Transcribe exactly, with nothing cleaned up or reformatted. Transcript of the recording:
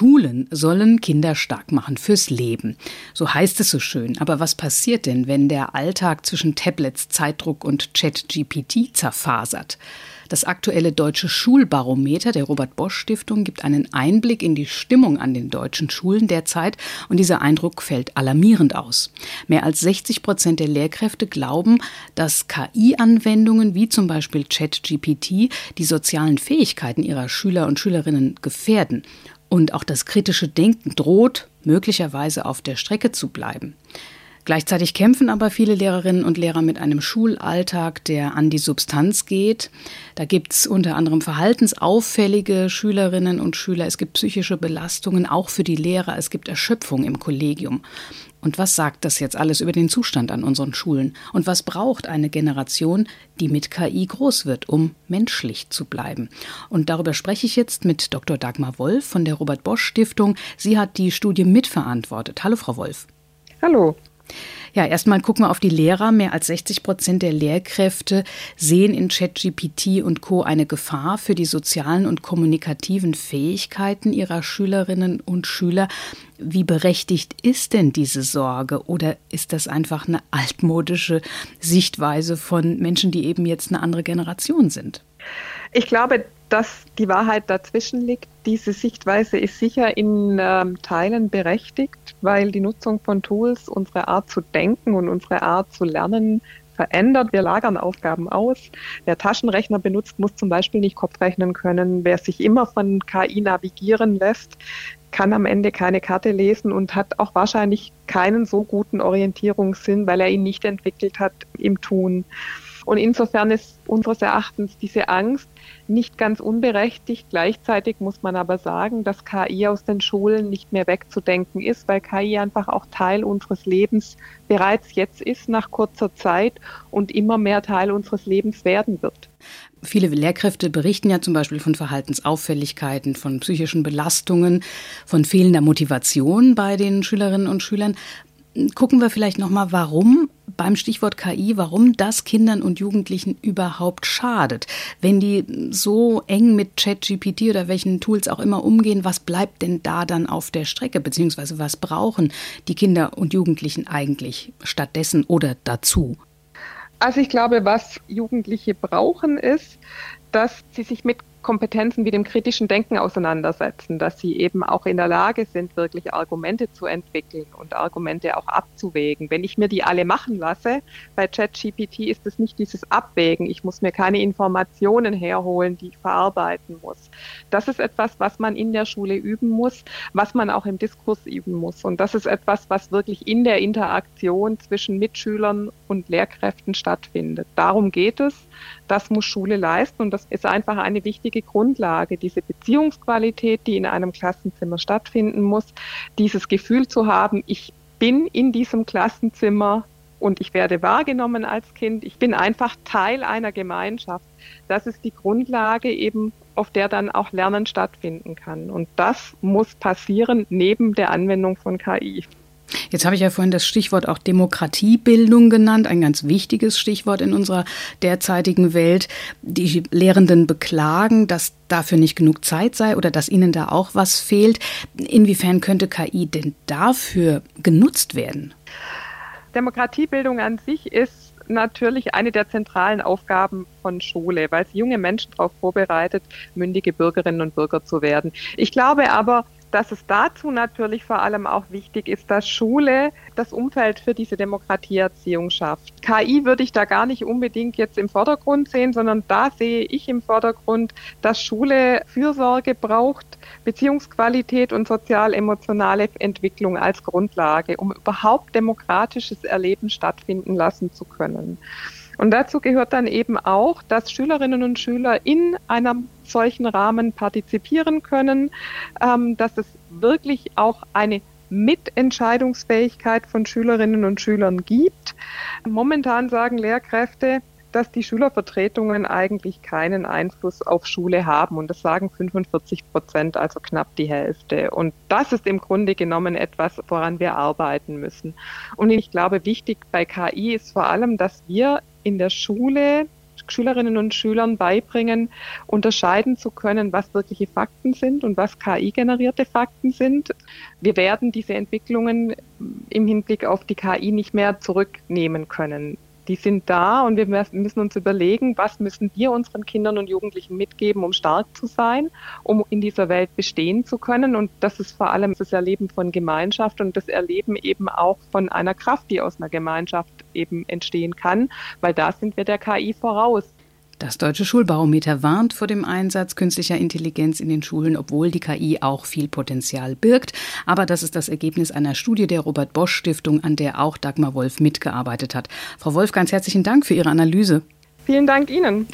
Schulen sollen Kinder stark machen fürs Leben. So heißt es so schön. Aber was passiert denn, wenn der Alltag zwischen Tablets, Zeitdruck und ChatGPT zerfasert? Das aktuelle Deutsche Schulbarometer der Robert-Bosch-Stiftung gibt einen Einblick in die Stimmung an den deutschen Schulen derzeit. Und dieser Eindruck fällt alarmierend aus. Mehr als sechzig Prozent der Lehrkräfte glauben, dass K I-Anwendungen wie zum Beispiel ChatGPT die sozialen Fähigkeiten ihrer Schüler und Schülerinnen gefährden. Und auch das kritische Denken droht, möglicherweise auf der Strecke zu bleiben. Gleichzeitig kämpfen aber viele Lehrerinnen und Lehrer mit einem Schulalltag, der an die Substanz geht. Da gibt es unter anderem verhaltensauffällige Schülerinnen und Schüler. Es gibt psychische Belastungen, auch für die Lehrer. Es gibt Erschöpfung im Kollegium. Und was sagt das jetzt alles über den Zustand an unseren Schulen? Und was braucht eine Generation, die mit K I groß wird, um menschlich zu bleiben? Und darüber spreche ich jetzt mit Doktor Dagmar Wolf von der Robert-Bosch-Stiftung. Sie hat die Studie mitverantwortet. Hallo, Frau Wolf. Hallo. Ja, erstmal gucken wir auf die Lehrer. Mehr als sechzig Prozent der Lehrkräfte sehen in ChatGPT und Co. eine Gefahr für die sozialen und kommunikativen Fähigkeiten ihrer Schülerinnen und Schüler. Wie berechtigt ist denn diese Sorge? Oder ist das einfach eine altmodische Sichtweise von Menschen, die eben jetzt eine andere Generation sind? Ich glaube, dass die Wahrheit dazwischen liegt. Diese Sichtweise ist sicher in ähm, Teilen berechtigt, weil die Nutzung von Tools unsere Art zu denken und unsere Art zu lernen verändert. Wir lagern Aufgaben aus. Wer Taschenrechner benutzt, muss zum Beispiel nicht Kopfrechnen können. Wer sich immer von K I navigieren lässt, kann am Ende keine Karte lesen und hat auch wahrscheinlich keinen so guten Orientierungssinn, weil er ihn nicht entwickelt hat im Tun. Und insofern ist unseres Erachtens diese Angst nicht ganz unberechtigt. Gleichzeitig muss man aber sagen, dass K I aus den Schulen nicht mehr wegzudenken ist, weil K I einfach auch Teil unseres Lebens bereits jetzt ist, nach kurzer Zeit, und immer mehr Teil unseres Lebens werden wird. Viele Lehrkräfte berichten ja zum Beispiel von Verhaltensauffälligkeiten, von psychischen Belastungen, von fehlender Motivation bei den Schülerinnen und Schülern. Gucken wir vielleicht nochmal, warum beim Stichwort K I, warum das Kindern und Jugendlichen überhaupt schadet. Wenn die so eng mit ChatGPT oder welchen Tools auch immer umgehen, was bleibt denn da dann auf der Strecke? Beziehungsweise was brauchen die Kinder und Jugendlichen eigentlich stattdessen oder dazu? Also ich glaube, was Jugendliche brauchen, ist, dass sie sich mit Kompetenzen wie dem kritischen Denken auseinandersetzen, dass sie eben auch in der Lage sind, wirklich Argumente zu entwickeln und Argumente auch abzuwägen. Wenn ich mir die alle machen lasse, bei ChatGPT ist es nicht dieses Abwägen. Ich muss mir keine Informationen herholen, die ich verarbeiten muss. Das ist etwas, was man in der Schule üben muss, was man auch im Diskurs üben muss. Und das ist etwas, was wirklich in der Interaktion zwischen Mitschülern und Lehrkräften stattfindet. Darum geht es. Das muss Schule leisten und das ist einfach eine wichtige Grundlage, diese Beziehungsqualität, die in einem Klassenzimmer stattfinden muss, dieses Gefühl zu haben, ich bin in diesem Klassenzimmer und ich werde wahrgenommen als Kind, ich bin einfach Teil einer Gemeinschaft. Das ist die Grundlage eben, auf der dann auch Lernen stattfinden kann. Und das muss passieren neben der Anwendung von K I. Jetzt habe ich ja vorhin das Stichwort auch Demokratiebildung genannt, ein ganz wichtiges Stichwort in unserer derzeitigen Welt. Die Lehrenden beklagen, dass dafür nicht genug Zeit sei oder dass ihnen da auch was fehlt. Inwiefern könnte K I denn dafür genutzt werden? Demokratiebildung an sich ist natürlich eine der zentralen Aufgaben von Schule, weil sie junge Menschen darauf vorbereitet, mündige Bürgerinnen und Bürger zu werden. Ich glaube aber, dass es dazu natürlich vor allem auch wichtig ist, dass Schule das Umfeld für diese Demokratieerziehung schafft. K I würde ich da gar nicht unbedingt jetzt im Vordergrund sehen, sondern da sehe ich im Vordergrund, dass Schule Fürsorge braucht, Beziehungsqualität und sozial-emotionale Entwicklung als Grundlage, um überhaupt demokratisches Erleben stattfinden lassen zu können. Und dazu gehört dann eben auch, dass Schülerinnen und Schüler in einem solchen Rahmen partizipieren können, ähm, dass es wirklich auch eine Mitentscheidungsfähigkeit von Schülerinnen und Schülern gibt. Momentan sagen Lehrkräfte, dass die Schülervertretungen eigentlich keinen Einfluss auf Schule haben. Und das sagen fünfundvierzig Prozent, also knapp die Hälfte. Und das ist im Grunde genommen etwas, woran wir arbeiten müssen. Und ich glaube, wichtig bei K I ist vor allem, dass wir in der Schule Schülerinnen und Schülern beibringen, unterscheiden zu können, was wirkliche Fakten sind und was K I-generierte Fakten sind. Wir werden diese Entwicklungen im Hinblick auf die K I nicht mehr zurücknehmen können. Die sind da und wir müssen uns überlegen, was müssen wir unseren Kindern und Jugendlichen mitgeben, um stark zu sein, um in dieser Welt bestehen zu können. Und das ist vor allem das Erleben von Gemeinschaft und das Erleben eben auch von einer Kraft, die aus einer Gemeinschaft eben entstehen kann, weil da sind wir der K I voraus. Das Deutsche Schulbarometer warnt vor dem Einsatz künstlicher Intelligenz in den Schulen, obwohl die K I auch viel Potenzial birgt. Aber das ist das Ergebnis einer Studie der Robert-Bosch-Stiftung, an der auch Dagmar Wolf mitgearbeitet hat. Frau Wolf, ganz herzlichen Dank für Ihre Analyse. Vielen Dank Ihnen.